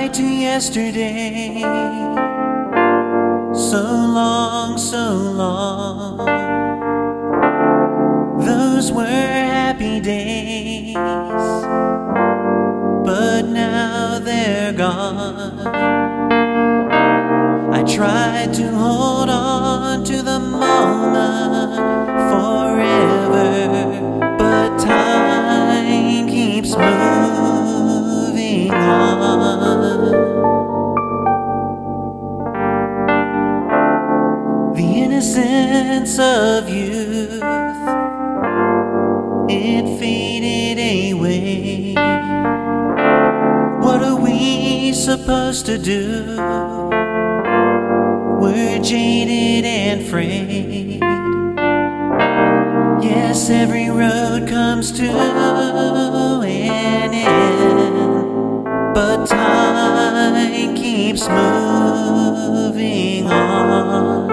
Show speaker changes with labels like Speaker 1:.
Speaker 1: Goodbye to yesterday. So long, so long. Those were happy days, but now they're gone. I tried to hold on to the moment forever, but time keeps moving on. The innocence of youth, it faded away. What are we supposed to do? We're jaded and frayed. Yes, every road comes to an end, but time keeps moving on.